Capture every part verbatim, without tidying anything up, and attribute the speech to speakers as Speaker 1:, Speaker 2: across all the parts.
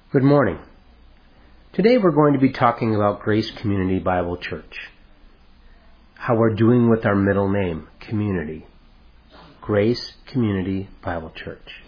Speaker 1: Good morning. Today we're going to be talking about Grace Community Bible Church. How we're doing with our middle name, Community. Grace Community Bible Church.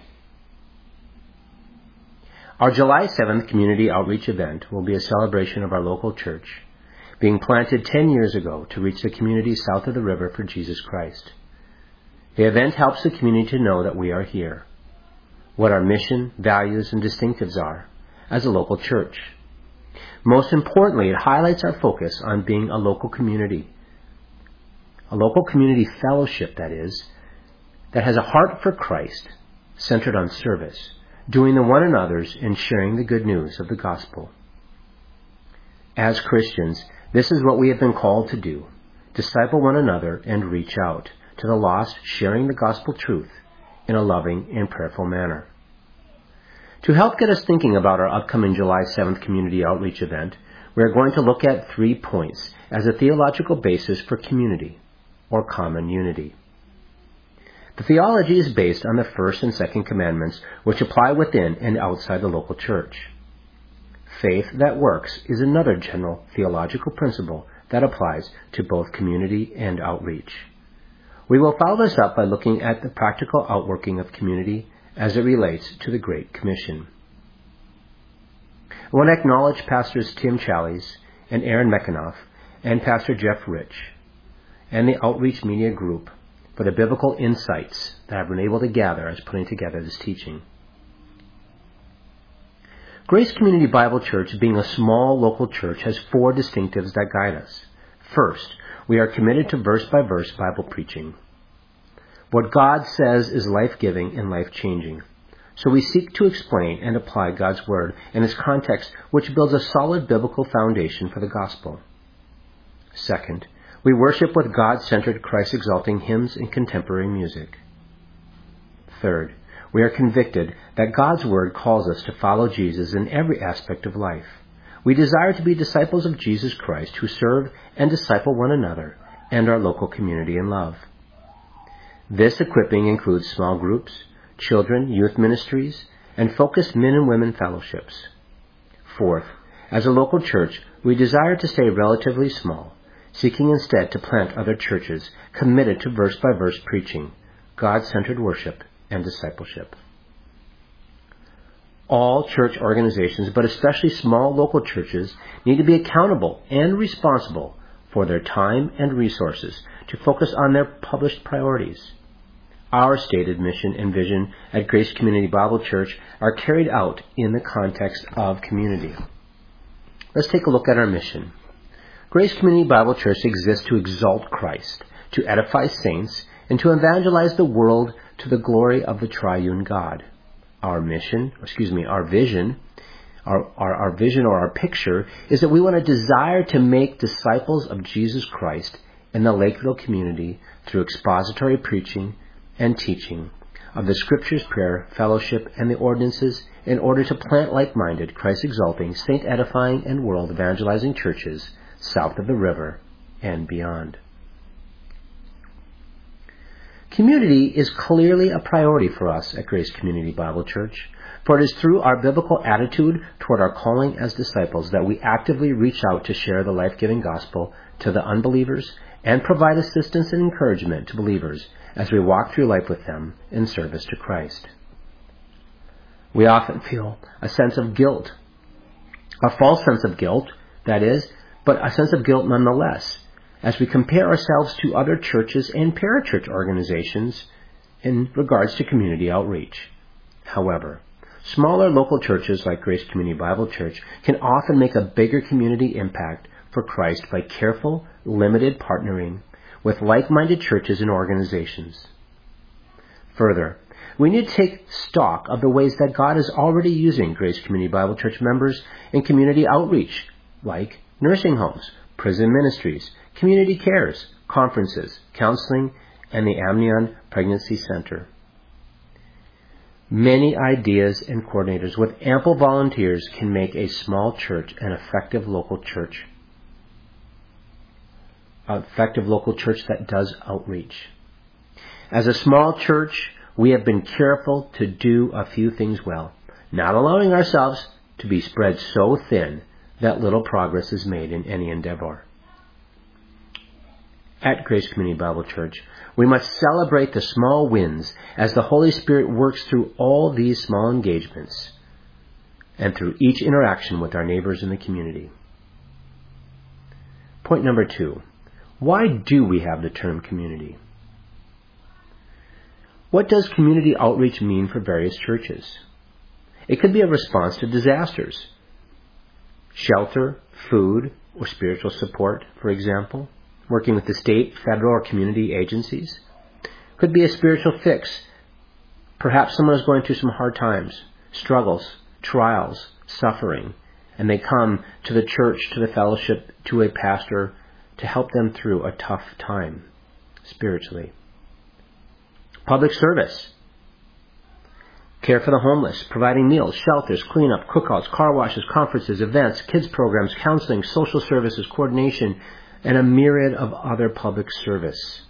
Speaker 1: Our July seventh community outreach event will be a celebration of our local church, being planted ten years ago to reach the community south of the river for Jesus Christ. The event helps the community to know that we are here, what our mission, values, and distinctives are as a local church. Most importantly, it highlights our focus on being a local community, a local community fellowship, that is, that has a heart for Christ, centered on service, doing the one another's, and sharing the good news of the gospel. As Christians, this is what we have been called to do: disciple one another and reach out to the lost, sharing the gospel truth in a loving and prayerful manner. To help get us thinking about our upcoming July seventh community outreach event, we are going to look at three points as a theological basis for community, or common unity. The theology is based on the first and second commandments, which apply within and outside the local church. Faith that works is another general theological principle that applies to both community and outreach. We will follow this up by looking at the practical outworking of community as it relates to the Great Commission. I want to acknowledge Pastors Tim Challies and Aaron Mekanoff and Pastor Jeff Rich and the Outreach Media Group for the biblical insights that I've been able to gather as putting together this teaching. Grace Community Bible Church, being a small local church, has four distinctives that guide us. First, we are committed to verse-by-verse Bible preaching. What God says is life-giving and life-changing. So we seek to explain and apply God's Word in this context, which builds a solid biblical foundation for the gospel. Second, we worship with God-centered, Christ-exalting hymns and contemporary music. Third, we are convicted that God's Word calls us to follow Jesus in every aspect of life. We desire to be disciples of Jesus Christ who serve and disciple one another and our local community in love. This equipping includes small groups, children, youth ministries, and focused men and women fellowships. Fourth, as a local church, we desire to stay relatively small, seeking instead to plant other churches committed to verse-by-verse preaching, God-centered worship, and discipleship. All church organizations, but especially small local churches, need to be accountable and responsible for their time and resources to focus on their published priorities. Our stated mission and vision at Grace Community Bible Church are carried out in the context of community. Let's take a look at our mission. Grace Community Bible Church exists to exalt Christ, to edify saints, and to evangelize the world to the glory of the triune God. Our mission, excuse me, our vision, our, our, our vision or our picture is that we want to desire to make disciples of Jesus Christ in the Lakeville community through expository preaching and teaching of the Scriptures, prayer, fellowship, and the ordinances in order to plant like-minded, Christ-exalting, saint-edifying, and world-evangelizing churches south of the river and beyond. Community is clearly a priority for us at Grace Community Bible Church, for it is through our biblical attitude toward our calling as disciples that we actively reach out to share the life-giving gospel to the unbelievers and provide assistance and encouragement to believers as we walk through life with them in service to Christ. We often feel a sense of guilt, a false sense of guilt, that is, but a sense of guilt nonetheless, as we compare ourselves to other churches and parachurch organizations in regards to community outreach. However, smaller local churches like Grace Community Bible Church can often make a bigger community impact for Christ by careful, limited partnering with like-minded churches and organizations. Further, we need to take stock of the ways that God is already using Grace Community Bible Church members in community outreach, like nursing homes, prison ministries, community cares, conferences, counseling, and the Amnion Pregnancy Center. Many ideas and coordinators with ample volunteers can make a small church an effective local church. An effective local church that does outreach. As a small church, we have been careful to do a few things well, not allowing ourselves to be spread so thin that little progress is made in any endeavor. At Grace Community Bible Church, we must celebrate the small wins as the Holy Spirit works through all these small engagements and through each interaction with our neighbors in the community. Point number two. Why do we have the term community? What does community outreach mean for various churches? It could be a response to disasters. Shelter, food, or spiritual support, for example. Working with the state, federal, or community agencies. Could be a spiritual fix. Perhaps someone is going through some hard times, struggles, trials, suffering, and they come to the church, to the fellowship, to a pastor to help them through a tough time spiritually. Public service. Care for the homeless, providing meals, shelters, cleanup, cookouts, car washes, conferences, events, kids programs, counseling, social services, coordination, and a myriad of other public service.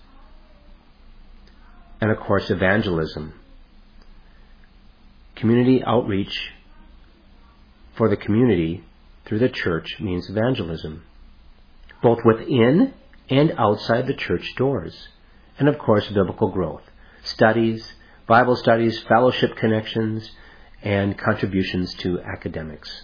Speaker 1: And of course, evangelism. Community outreach for the community through the church means evangelism, both within and outside the church doors. And of course, biblical growth, studies, Bible studies, fellowship connections, and contributions to academics.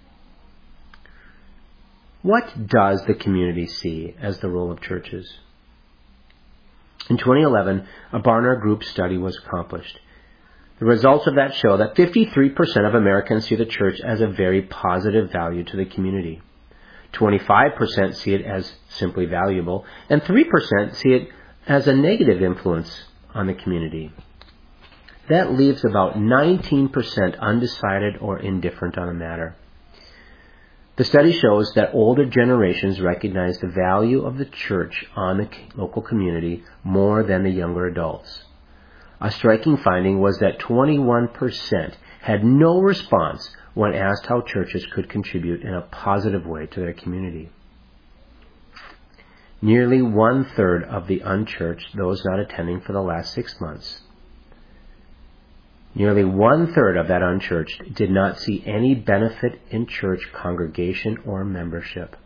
Speaker 1: What does the community see as the role of churches? In twenty eleven, a Barna Group study was accomplished. The results of that show that fifty-three percent of Americans see the church as a very positive value to the community. twenty-five percent see it as simply valuable, and three percent see it as a negative influence on the community. That leaves about nineteen percent undecided or indifferent on the matter. The study shows that older generations recognize the value of the church on the local community more than the younger adults. A striking finding was that twenty-one percent had no response when asked how churches could contribute in a positive way to their community. Nearly one-third of the unchurched, those not attending for the last six months, nearly one-third of that unchurched did not see any benefit in church congregation or membership.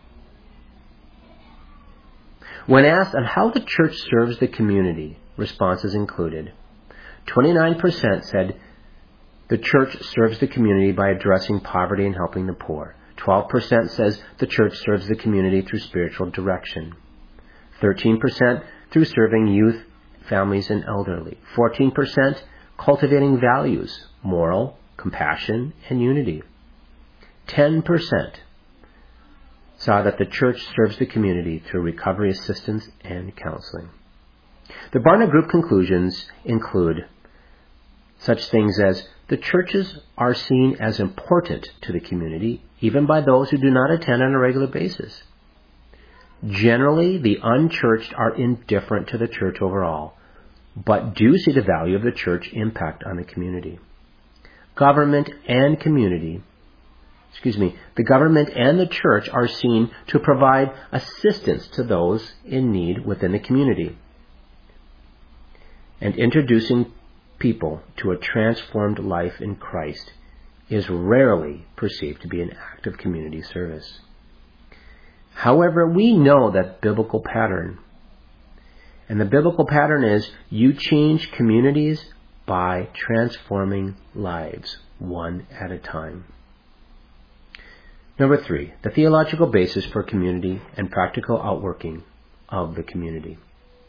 Speaker 1: When asked on how the church serves the community, responses included: twenty-nine percent said the church serves the community by addressing poverty and helping the poor. twelve percent says the church serves the community through spiritual direction. thirteen percent through serving youth, families, and elderly. fourteen percent cultivating values, moral, compassion, and unity. ten percent saw that the church serves the community through recovery assistance and counseling. The Barna Group conclusions include such things as the churches are seen as important to the community, even by those who do not attend on a regular basis. Generally, the unchurched are indifferent to the church overall, but do see the value of the church impact on the community. Government and community, excuse me, the government and the church are seen to provide assistance to those in need within the community. And introducing people to a transformed life in Christ is rarely perceived to be an act of community service. However, we know that biblical pattern. And the biblical pattern is you change communities by transforming lives, one at a time. Number three, the theological basis for community and practical outworking of the community.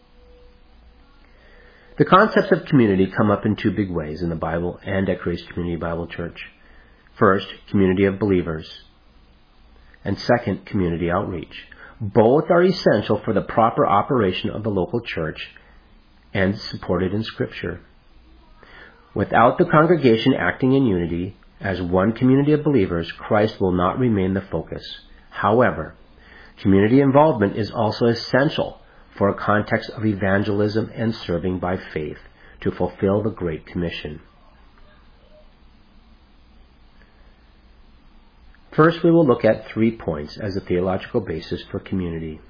Speaker 1: The concepts of community come up in two big ways in the Bible and at Grace Community Bible Church. First, community of believers. And second, community outreach. Both are essential for the proper operation of the local church and supported in Scripture. Without the congregation acting in unity as one community of believers, Christ will not remain the focus. However, community involvement is also essential for a context of evangelism and serving by faith to fulfill the Great Commission. First, we will look at three points as a theological basis for community.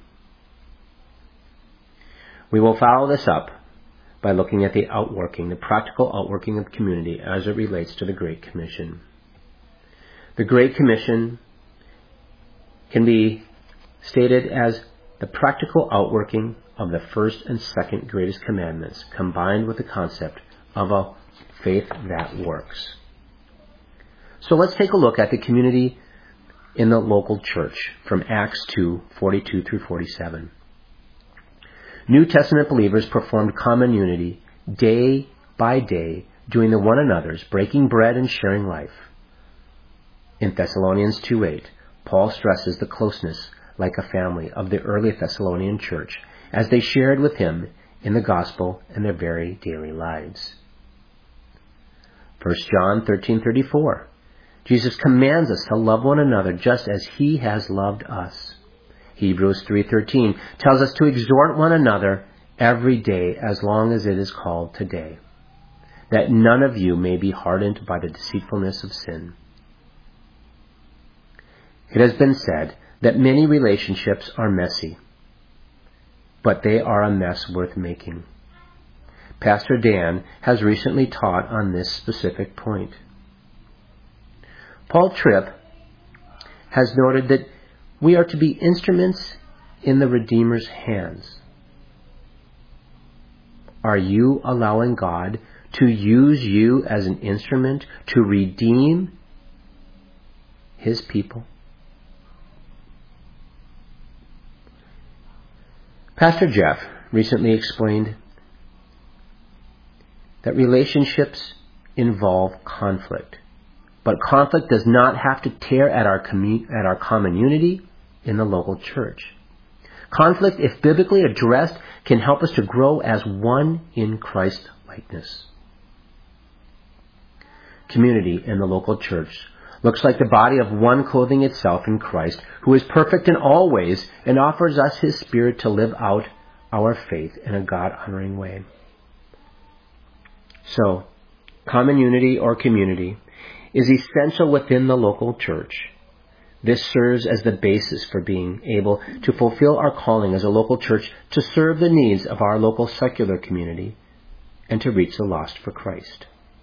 Speaker 1: We will follow this up by looking at the outworking, the practical outworking of community as it relates to the Great Commission. The Great Commission can be stated as the practical outworking of the first and second greatest commandments, combined with the concept of a faith that works. So let's take a look at the community in the local church from Acts two, forty-two through forty-seven. New Testament believers performed common unity day by day, doing the one another's, breaking bread and sharing life. In Thessalonians two eight, Paul stresses the closeness, like a family, of the early Thessalonian church as they shared with him in the gospel in their very daily lives. First John thirteen thirty-four, Jesus commands us to love one another just as he has loved us. Hebrews three thirteen tells us to exhort one another every day as long as it is called today, that none of you may be hardened by the deceitfulness of sin. It has been said that many relationships are messy, but they are a mess worth making. Pastor Dan has recently taught on this specific point. Paul Tripp has noted that we are to be instruments in the Redeemer's hands. Are you allowing God to use you as an instrument to redeem his people? Pastor Jeff recently explained that relationships involve conflict, but conflict does not have to tear at our commu- at our common unity in the local church. Conflict, if biblically addressed, can help us to grow as one in Christ likeness. Community in the local church looks like the body of one clothing itself in Christ, who is perfect in all ways and offers us his Spirit to live out our faith in a God-honoring way. So, common unity or community is essential within the local church. This serves as the basis for being able to fulfill our calling as a local church to serve the needs of our local secular community and to reach the lost for Christ.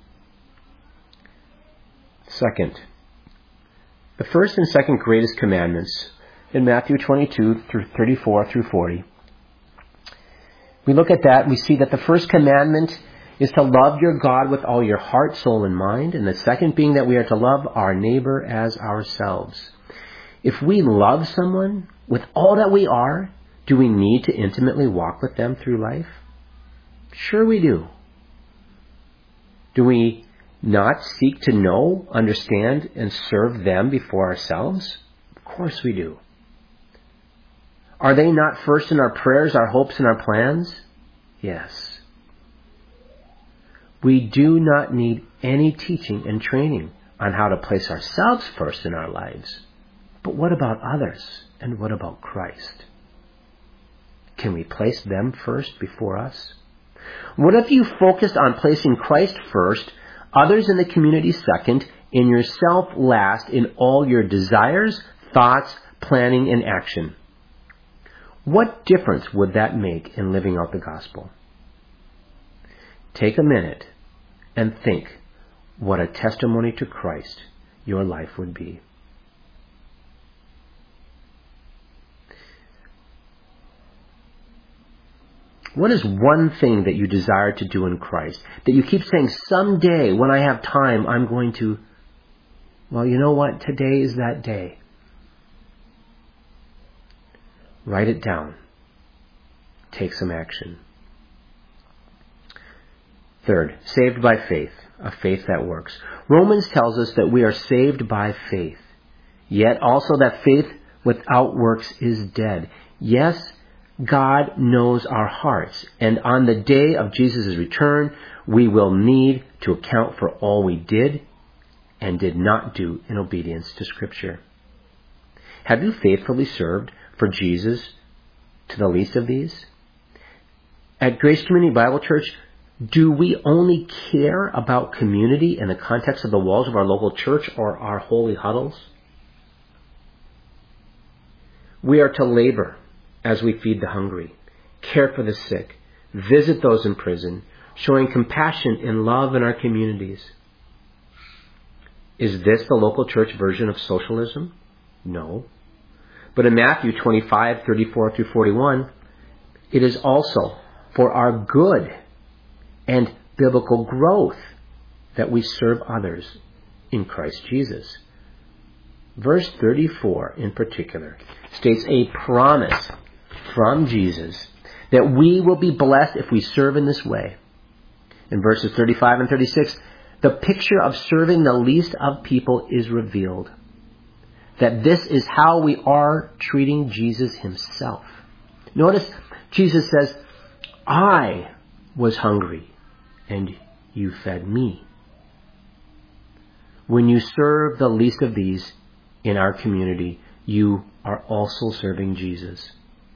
Speaker 1: Second, the first and second greatest commandments in Matthew twenty-two through thirty-four through forty. We look at that and we see that the first commandment is to love your God with all your heart, soul, and mind, and the second being that we are to love our neighbor as ourselves. If we love someone with all that we are, do we need to intimately walk with them through life? Sure we do. Do we not seek to know, understand, and serve them before ourselves? Of course we do. Are they not first in our prayers, our hopes, and our plans? Yes. We do not need any teaching and training on how to place ourselves first in our lives. But what about others? And what about Christ? Can we place them first before us? What if you focused on placing Christ first, others in the community second, and yourself last in all your desires, thoughts, planning, and action? What difference would that make in living out the gospel? Take a minute and think what a testimony to Christ your life would be. What is one thing that you desire to do in Christ that you keep saying, someday when I have time, I'm going to... Well, you know what? Today is that day. Write it down. Take some action. Third, saved by faith, a faith that works. Romans tells us that we are saved by faith, yet also that faith without works is dead. Yes, God knows our hearts, and on the day of Jesus' return, we will need to account for all we did and did not do in obedience to Scripture. Have you faithfully served for Jesus to the least of these? At Grace Community Bible Church, do we only care about community in the context of the walls of our local church or our holy huddles? We are to labor as we feed the hungry, care for the sick, visit those in prison, showing compassion and love in our communities. Is this the local church version of socialism? No. But in Matthew twenty-five, thirty-four through forty-one, it is also for our good and biblical growth that we serve others in Christ Jesus. Verse thirty-four in particular states a promise from Jesus that we will be blessed if we serve in this way. In verses thirty-five and thirty-six, the picture of serving the least of people is revealed. That this is how we are treating Jesus himself. Notice Jesus says, I was hungry and you fed me. When you serve the least of these in our community, you are also serving Jesus.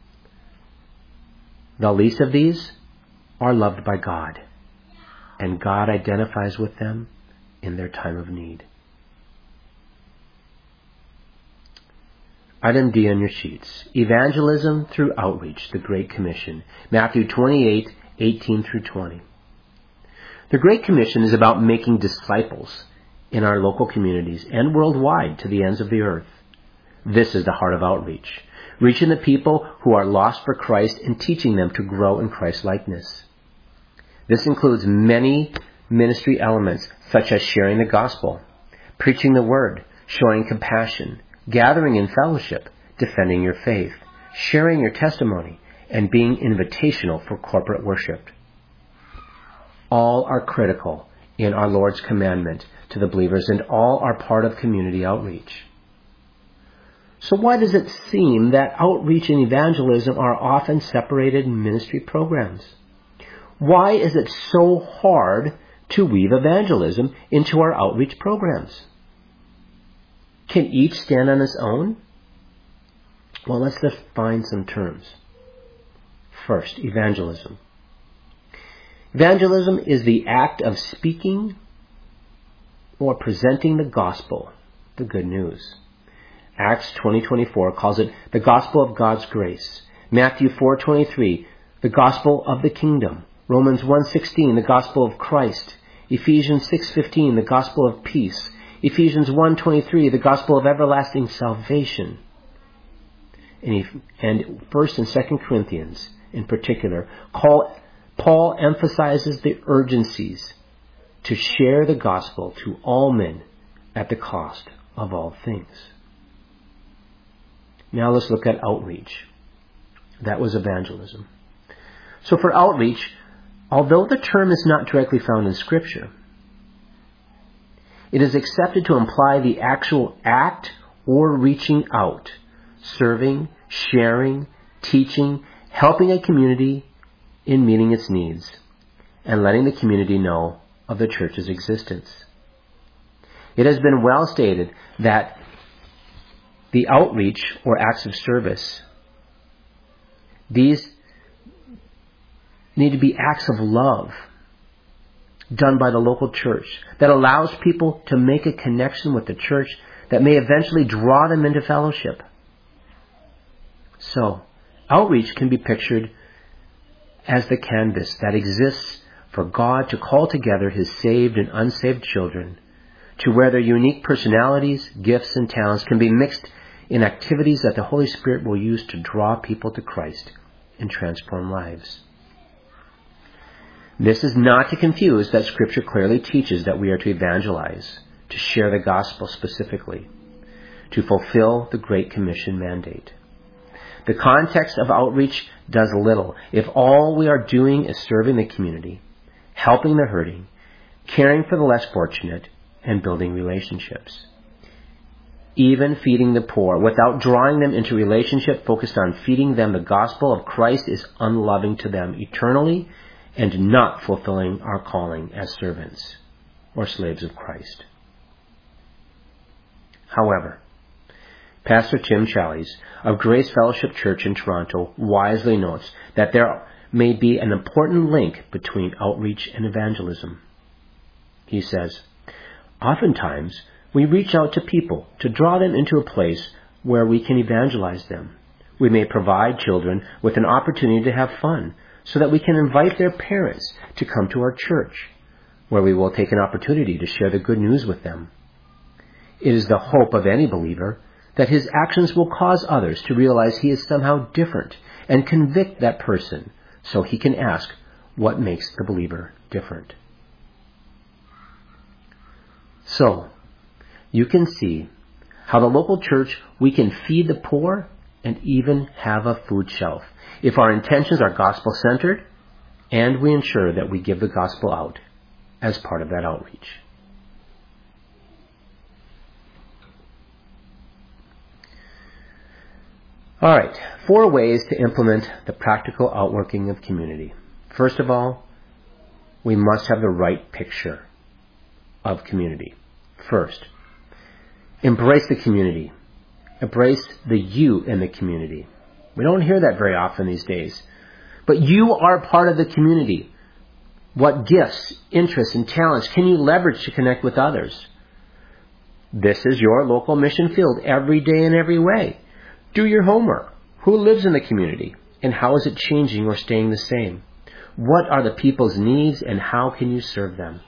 Speaker 1: The least of these are loved by God, and God identifies with them in their time of need. Item D on your sheets. Evangelism through outreach, the Great Commission. Matthew twenty-eight, eighteen through twenty. The Great Commission is about making disciples in our local communities and worldwide to the ends of the earth. This is the heart of outreach, reaching the people who are lost for Christ and teaching them to grow in Christ-likeness. This includes many ministry elements such as sharing the gospel, preaching the word, showing compassion, gathering in fellowship, defending your faith, sharing your testimony, and being invitational for corporate worship. All are critical in our Lord's commandment to the believers, and all are part of community outreach. So why does it seem that outreach and evangelism are often separated ministry programs? Why is it so hard to weave evangelism into our outreach programs? Can each stand on its own? Well, let's define some terms. First, evangelism. Evangelism is the act of speaking or presenting the gospel, the good news. Acts twenty twenty-four calls it the gospel of God's grace. Matthew four twenty-three, the gospel of the kingdom. Romans one sixteen, the gospel of Christ. Ephesians six fifteen, the gospel of peace. Ephesians one twenty-three, the gospel of everlasting salvation. And First and Second Corinthians, in particular, Paul emphasizes the urgencies to share the gospel to all men at the cost of all things. Now let's look at outreach. That was evangelism. So for outreach, although the term is not directly found in Scripture, it is accepted to imply the actual act or reaching out, serving, sharing, teaching, helping a community in meeting its needs, and letting the community know of the church's existence. It has been well stated that the outreach or acts of service, these need to be acts of love done by the local church that allows people to make a connection with the church that may eventually draw them into fellowship. So, outreach can be pictured as the canvas that exists for God to call together His saved and unsaved children to where their unique personalities, gifts, and talents can be mixed in activities that the Holy Spirit will use to draw people to Christ and transform lives. This is not to confuse that Scripture clearly teaches that we are to evangelize, to share the gospel specifically, to fulfill the Great Commission mandate. The context of outreach does little if all we are doing is serving the community, helping the hurting, caring for the less fortunate, and building relationships. Even feeding the poor without drawing them into relationship focused on feeding them the gospel of Christ is unloving to them eternally and not fulfilling our calling as servants or slaves of Christ. However, Pastor Tim Challies of Grace Fellowship Church in Toronto wisely notes that there may be an important link between outreach and evangelism. He says, oftentimes we reach out to people to draw them into a place where we can evangelize them. We may provide children with an opportunity to have fun so that we can invite their parents to come to our church, where we will take an opportunity to share the good news with them. It is the hope of any believer that his actions will cause others to realize he is somehow different and convict that person so he can ask what makes the believer different. So, you can see how the local church, we can feed the poor and even have a food shelf if our intentions are gospel-centered and we ensure that we give the gospel out as part of that outreach. All right, four ways to implement the practical outworking of community. First of all, we must have the right picture of community. First, embrace the community. Embrace the you in the community. We don't hear that very often these days. But you are part of the community. What gifts, interests, and talents can you leverage to connect with others? This is your local mission field every day in every way. Do your homework. Who lives in the community? And how is it changing or staying the same? What are the people's needs and how can you serve them?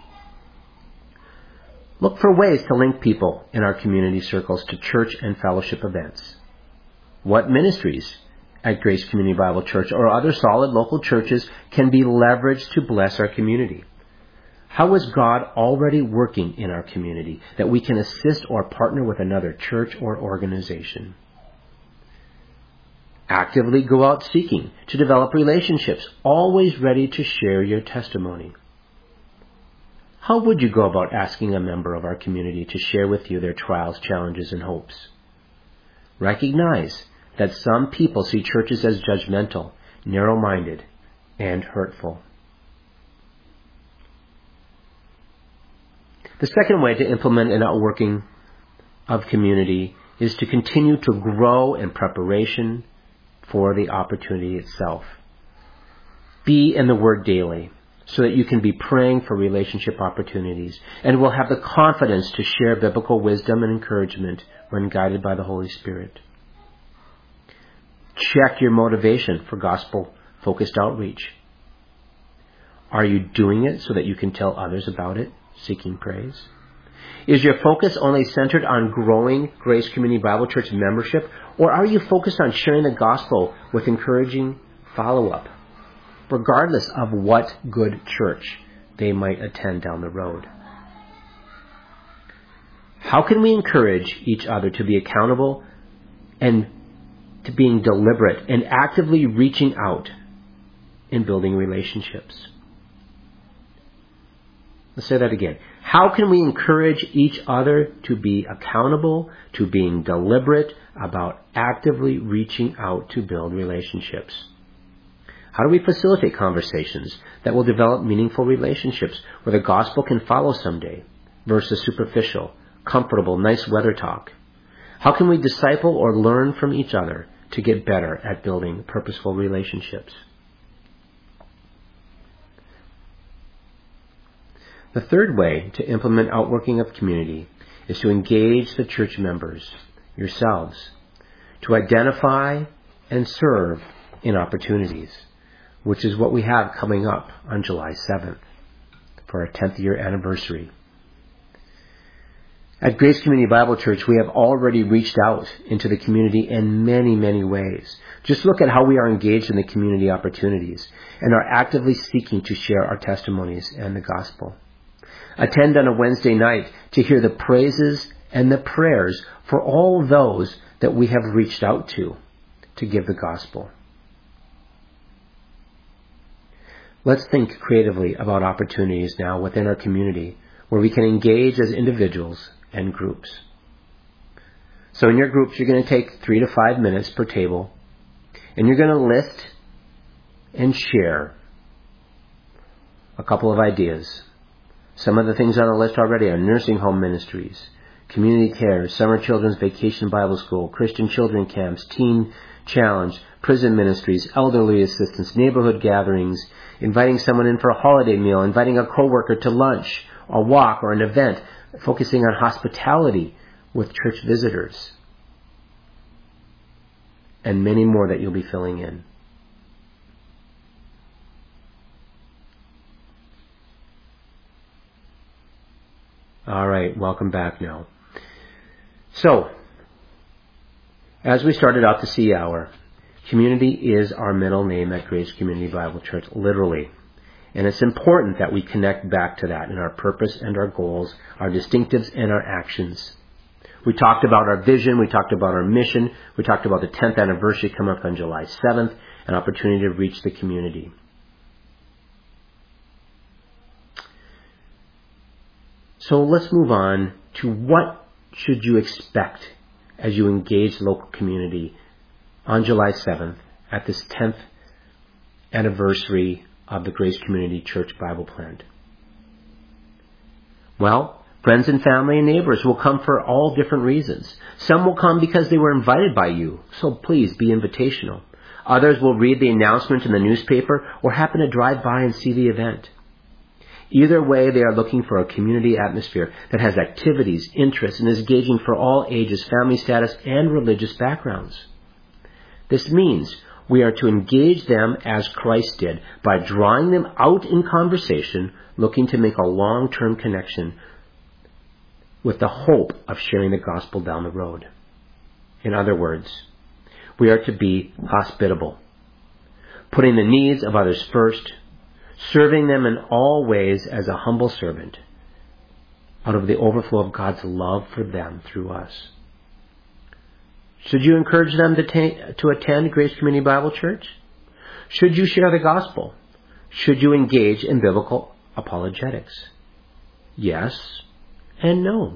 Speaker 1: Look for ways to link people in our community circles to church and fellowship events. What ministries at Grace Community Bible Church or other solid local churches can be leveraged to bless our community? How is God already working in our community that we can assist or partner with another church or organization? Actively go out seeking to develop relationships, always ready to share your testimony. How would you go about asking a member of our community to share with you their trials, challenges, and hopes? Recognize that some people see churches as judgmental, narrow-minded, and hurtful. The second way to implement an outworking of community is to continue to grow in preparation for the opportunity itself. Be in the Word daily so that you can be praying for relationship opportunities and will have the confidence to share biblical wisdom and encouragement when guided by the Holy Spirit. Check your motivation for gospel-focused outreach. Are you doing it so that you can tell others about it, seeking praise? Is your focus only centered on growing Grace Community Bible Church membership, or are you focused on sharing the gospel with encouraging follow-up, regardless of what good church they might attend down the road? How can we encourage each other to be accountable and to being deliberate and actively reaching out in building relationships? Let's say that again. How can we encourage each other to be accountable, to being deliberate about actively reaching out to build relationships? How do we facilitate conversations that will develop meaningful relationships where the gospel can follow someday versus superficial, comfortable, nice weather talk? How can we disciple or learn from each other to get better at building purposeful relationships? The third way to implement outworking of community is to engage the church members, yourselves, to identify and serve in opportunities, which is what we have coming up on July seventh for our tenth year anniversary. At Grace Community Bible Church, we have already reached out into the community in many, many ways. Just look at how we are engaged in the community opportunities and are actively seeking to share our testimonies and the gospel. Attend on a Wednesday night to hear the praises and the prayers for all those that we have reached out to to give the gospel. Let's think creatively about opportunities now within our community where we can engage as individuals and groups. So in your groups, you're going to take three to five minutes per table, and you're going to list and share a couple of ideas. Some of the things on the list already are nursing home ministries, community care, summer children's vacation Bible school, Christian children camps, teen challenge, prison ministries, elderly assistance, neighborhood gatherings, inviting someone in for a holiday meal, inviting a coworker to lunch, a walk, or an event, focusing on hospitality with church visitors, and many more that you'll be filling in. All right, welcome back now. So, as we started out the C hour, community is our middle name at Grace Community Bible Church, literally. And it's important that we connect back to that in our purpose and our goals, our distinctives and our actions. We talked about our vision, we talked about our mission, we talked about the tenth anniversary coming up on July seventh, an opportunity to reach the community. So let's move on to what should you expect as you engage the local community on July seventh at this tenth anniversary of the Grace Community Church Bible Plant. Well, friends and family and neighbors will come for all different reasons. Some will come because they were invited by you, so please be invitational. Others will read the announcement in the newspaper or happen to drive by and see the event. Either way, they are looking for a community atmosphere that has activities, interests, and is engaging for all ages, family status, and religious backgrounds. This means we are to engage them as Christ did, by drawing them out in conversation, looking to make a long-term connection with the hope of sharing the gospel down the road. In other words, we are to be hospitable, putting the needs of others first, serving them in all ways as a humble servant, out of the overflow of God's love for them through us. Should you encourage them to, ta- to attend Grace Community Bible Church? Should you share the gospel? Should you engage in biblical apologetics? Yes and no.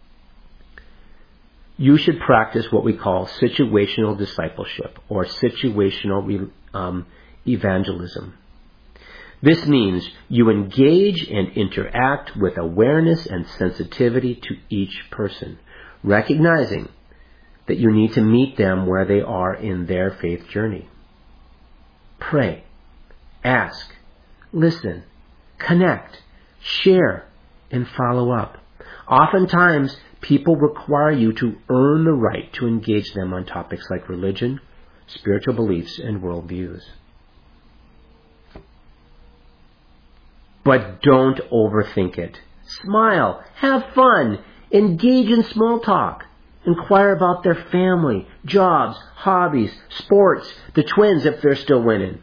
Speaker 1: You should practice what we call situational discipleship or situational um, evangelism. This means you engage and interact with awareness and sensitivity to each person, recognizing that you need to meet them where they are in their faith journey. Pray, ask, listen, connect, share, and follow up. Oftentimes, people require you to earn the right to engage them on topics like religion, spiritual beliefs, and worldviews. But don't overthink it. Smile, have fun, engage in small talk. Inquire about their family, jobs, hobbies, sports, the Twins if they're still winning.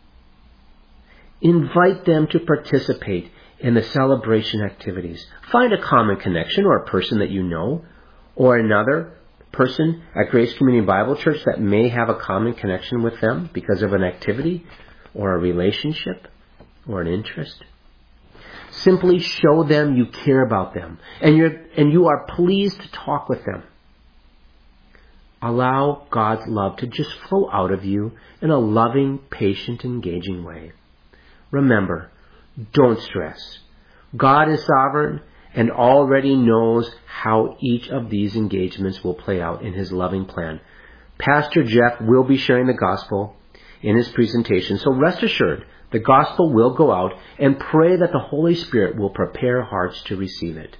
Speaker 1: Invite them to participate in the celebration activities. Find a common connection or a person that you know, or another person at Grace Community Bible Church that may have a common connection with them because of an activity or a relationship or an interest. Simply show them you care about them and you're and you are pleased to talk with them. Allow God's love to just flow out of you in a loving, patient, engaging way. Remember, don't stress. God is sovereign and already knows how each of these engagements will play out in His loving plan. Pastor Jeff will be sharing the gospel in his presentation, so rest assured the gospel will go out, and pray that the Holy Spirit will prepare hearts to receive it.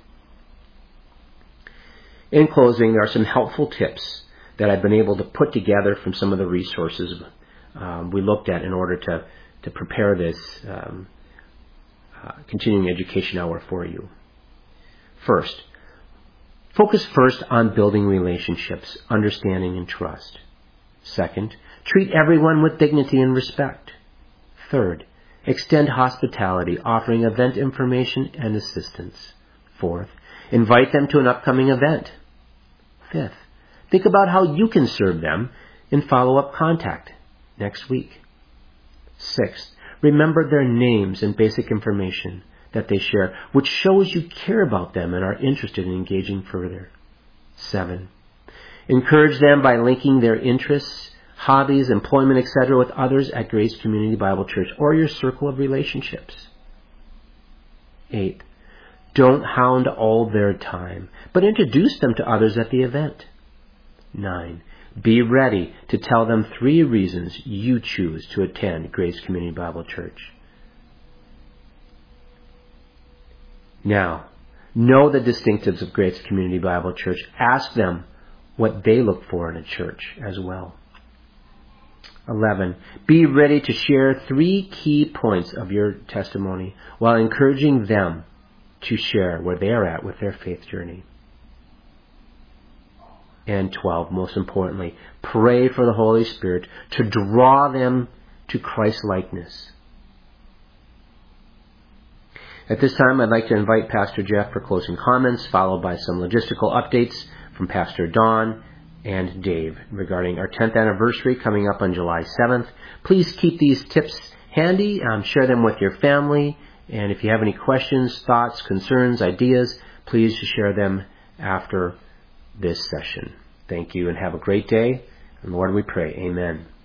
Speaker 1: In closing, there are some helpful tips that I've been able to put together from some of the resources um, we looked at in order to, to prepare this um, uh, continuing education hour for you. First, focus first on building relationships, understanding, and trust. Second, treat everyone with dignity and respect. Third, extend hospitality, offering event information and assistance. Fourth, invite them to an upcoming event. Fifth, think about how you can serve them in follow-up contact next week. Sixth, remember their names and basic information that they share, which shows you care about them and are interested in engaging further. Seven, encourage them by linking their interests, hobbies, employment, et cetera with others at Grace Community Bible Church or your circle of relationships. Eight, don't hound all their time, but introduce them to others at the event. Nine, be ready to tell them three reasons you choose to attend Grace Community Bible Church. Now, know the distinctives of Grace Community Bible Church. Ask them what they look for in a church as well. eleven. Be ready to share three key points of your testimony while encouraging them to share where they are at with their faith journey. and twelve, most importantly. Pray for the Holy Spirit to draw them to Christ-likeness. At this time, I'd like to invite Pastor Jeff for closing comments, followed by some logistical updates from Pastor Don and Dave regarding our tenth anniversary coming up on July seventh. Please keep these tips handy, um, share them with your family, and if you have any questions, thoughts, concerns, ideas, please share them after this session. Thank you and have a great day. And Lord, we pray. Amen.